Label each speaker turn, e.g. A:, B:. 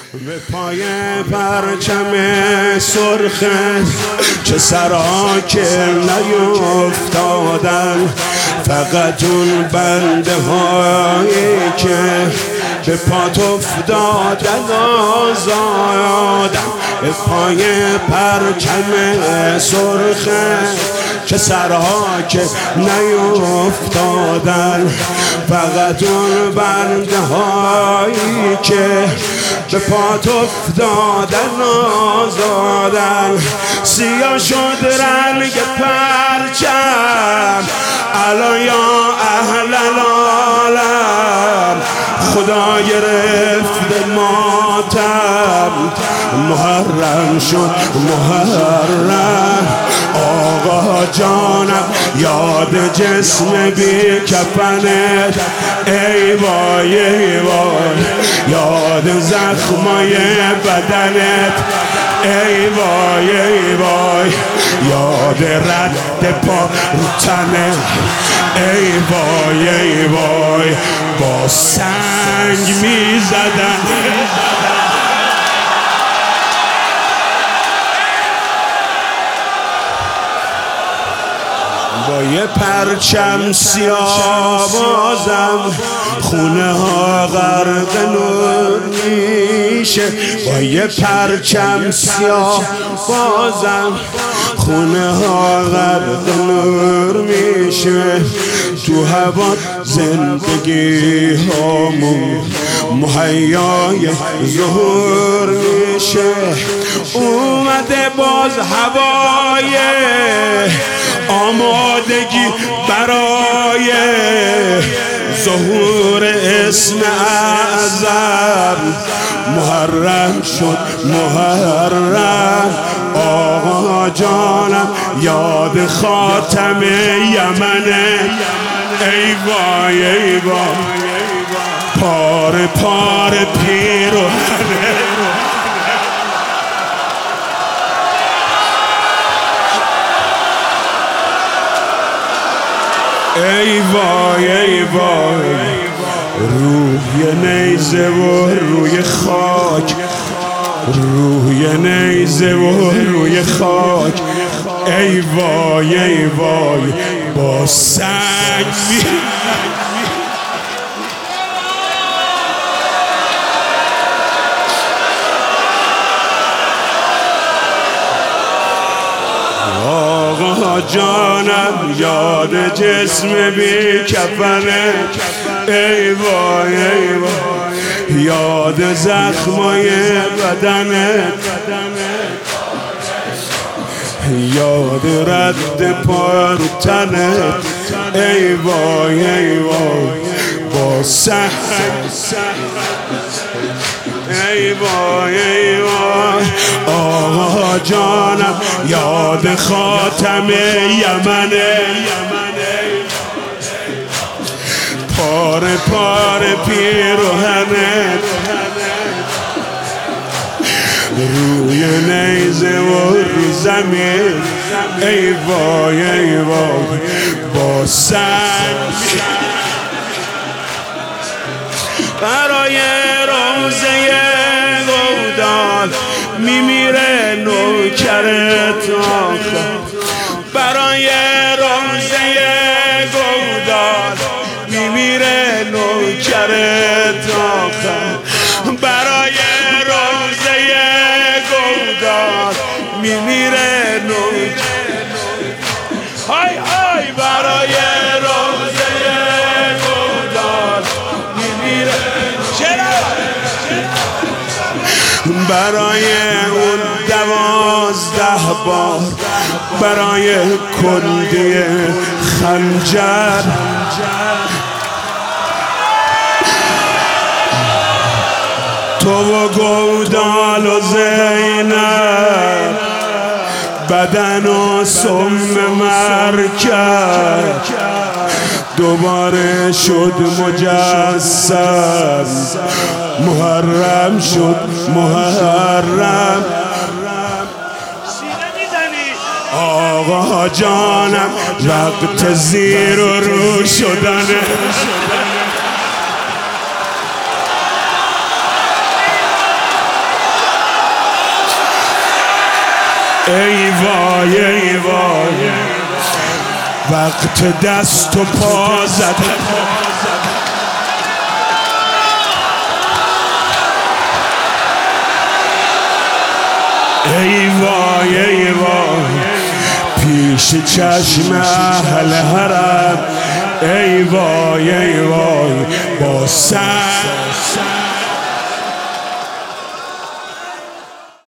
A: به پای پرچم سرخه چه سرا که نیفتادن، فقط اون بنده هایی که به پات افتادن آزادن. به پای پرچم سرخه چه سرها که نیفتادن، فقط اون بنده هایی که به پات افتادن آزادن. سیاه شد رنگ پرچم الان یا اهل العالم، خدا گرفت ماتم، محرم شد محرم. آقا جانم یاد جسم بی کفنت، ای وای ای وای یاد زخمای بدنت، ای وای ای وای یاد رد پا رو تنت، ای وای ای وای با سنگ می زدن. با یه پرچم سیاه بازم خونه ها غرق نور میشه، با یه پرچم سیاه بازم خونه ها غرق نور میشه. تو هوا زندگی هامون مهیای ظهور میشه. اومده باز هوای آمادگی برای ظهور اسم اعظم، محرم شد محرم. آقا جانم یاد خاتم یمنه، ای وای ای وای پار پار پیرهنه. ای وای ای وای روی نیزه و روی خاک، روی نیزه و روی خاک، ای وای ای وای با سنگ آقا جانم یاد جسم بی کفنه، ای وای ای وای یاد زخمای بدنه، یاد رد پا رو تنه، ای وای ای وای با سنگ، ای وای ای وای آقا جانم یاد خاتم یمنه، پار پار پیرهنه، روی نیزه و رو زمین، ای وای ای وای با سنگ. برای روزه گودال میمیره نوکرت آخر، برای روزه گودال میمیره نوکرت آخر، برای روزه گودال میمیره نوکرت، های های برای روزه گودال میمیره، برای اون 12 بار، برای کندی خنجر، تو و گودال و زینب بدن و سم مرکب، دوباره شد مجسم، محرم شد محرم. آقا جانم وقت زیر و رو شدنه، ای وای ای وای وقت دست و پا زدن ای وای ای وای پیش چشم اهل حرم ای وای با سر